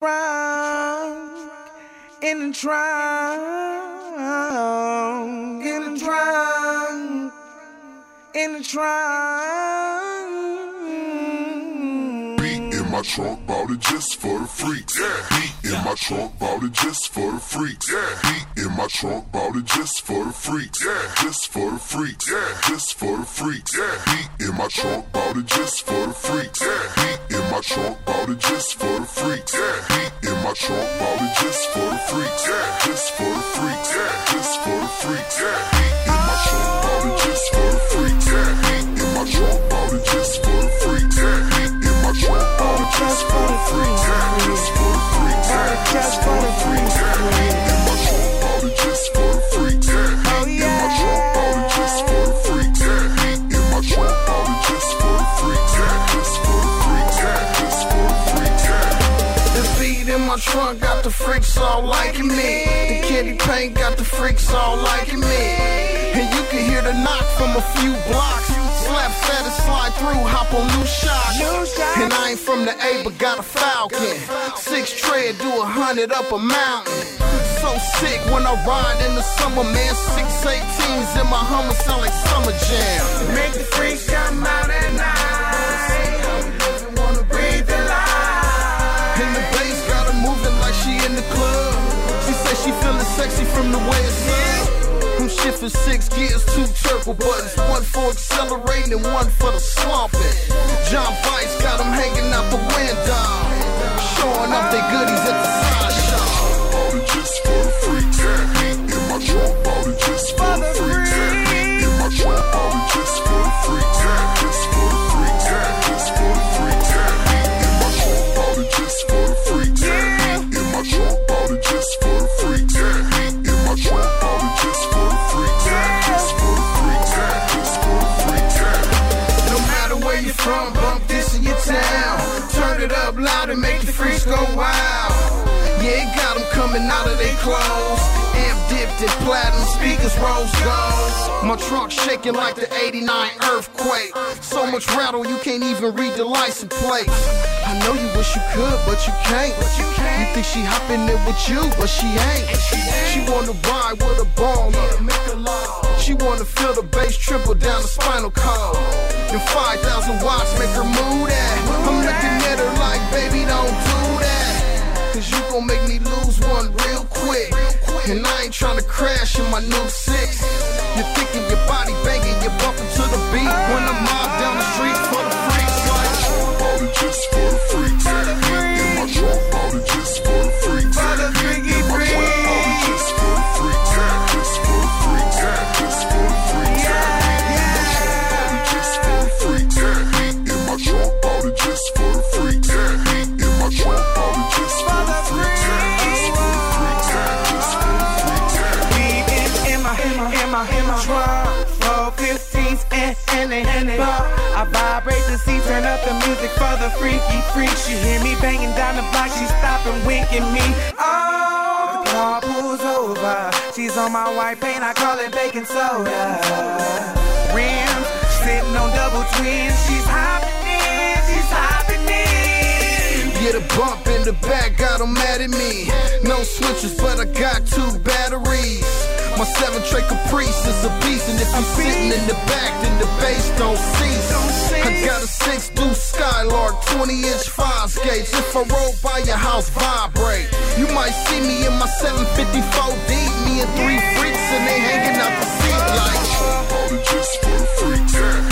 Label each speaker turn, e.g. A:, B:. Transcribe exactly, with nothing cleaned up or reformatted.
A: Trunk, in the trunk, in the trunk, in the trunk.
B: Beat in my trunk, bought it just for the freaks. Yeah. Beat in my trunk, bought it just for the freaks. Yeah. Beat in my trunk, bought it just for the freaks. Yeah. Just for the freaks. Yeah. Just for the freaks. Yeah. Beat in my trunk, bought it just for the freaks. Yeah. Beat in my trunk, bought it just for the freaks. Yeah. Beat in my trunk, bought it just for the freaks. Yeah. Just for the freaks. Yeah. Just for the freaks. Yeah. Beat in my trunk, bought it just for the freaks. Yeah. Beat in my trunk, bought it just for the freaks. Yeah. Beat in my trunk, bought it just for the freaks. Yeah. Just for the freaks. Yeah. Just for the freaks. Yeah. Beat in my trunk, bought it just for the freaks. Yeah. Beat in my trunk, bought it just for the freaks. Yeah. Beat in my trunk, bought it just for the freaks. Yeah. Just for the freaks. Yeah. Just for the freaks. Yeah.
A: The beat in my trunk got the freaks all liking me. The candy paint got the freaks all liking me. And you can hear the knock from a few blocks. Slap set and slide through, hop on new shots. And I ain't from the A, but got a Falcon. Six tread, do a hundred up a mountain. So sick when I ride in the summer, man. Six eighteens in my Hummer sound like summer jam. Make the freaks come out at night. Wanna breathe the light. And the bass got her moving like she in the club. She said she feeling sexy from the way it's up. I'm shifting six gears, two turbo buttons. One for accelerating and one for the slumping. John Vice got them hanging out the window, showing off their goodies at the side shop.
B: Bought it just for the freaks. Yeah. Beat in my trunk, bought it just for the freaks. Yeah. Beat in my trunk, bought it just for the freaks. Yeah. Just for the freaks. Yeah. Just for the freaks. Yeah. Beat in my trunk, bought it just for the freaks. Yeah. Beat in my trunk, bought it just for the freaks. Yeah. Beat in my trunk, bought it just for the freaks. Yeah. Just for the freaks. Yeah. Just for the freaks. Yeah.
A: No matter where you're from, bump this in your town. Turn it up loud and make the freaks go wild. Yeah, it got them coming out of their clothes. Amp dipped in platinum, speakers rose gold. My trunk shaking like the eighty-nine earthquake. So much rattle you can't even read the license plate. I know you wish you could, but you can't. You think she hopping in with you, but she ain't. She wanna ride with a baller. She wanna feel the bass triple down the spinal cord. Them five thousand watts make her move that. I'm looking at her like, baby, don't do that. Cause you gon' make me lose one real quick. And I ain't tryna crash in my new six. You're thinking your body banging, you're bumping to the beat. When I mob down the street for the freaks, like
B: bought it just for the freaks. Yeah. Beat in my trunk, bought it just for the freaks.
A: for the freaky freaks.
B: Bought it just for the freaks. Yeah. Just for the freaks. Yeah. Just for the freaks. Yeah. Bought it just for the freaks. Yeah. Beat in my trunk, bought it just for the freaks. Yeah. Beat in my trunk, bought it just for the freaks. Yeah. Just for the freaks. Yeah. Just for the freaks. Yeah.
A: Beat in, in my, in my, in my, in my trunk. Four fifteens and, and they, and they bump. I vibrate the seat, turn up the music for the freaky freak. She hear me banging down the block, she stop and winking me. Oh, the car pulls over. She's on my white paint, I call it baking soda. Rims, sitting on double twins. She's hopping in, she's hopping in. Yeah, the bump in the back got them mad at me. No switches, but I got two batteries. My seven tray Caprice is a beast, and if you're sitting in the back, then the bass don't cease. I got a six deuce Skylark, twenty inch five gauge. If I roll by your house, vibrate. You might see me in my seven fifty-four D, me and three freaks, and they hanging out the seat like
B: bought it just for the freaks. Yeah.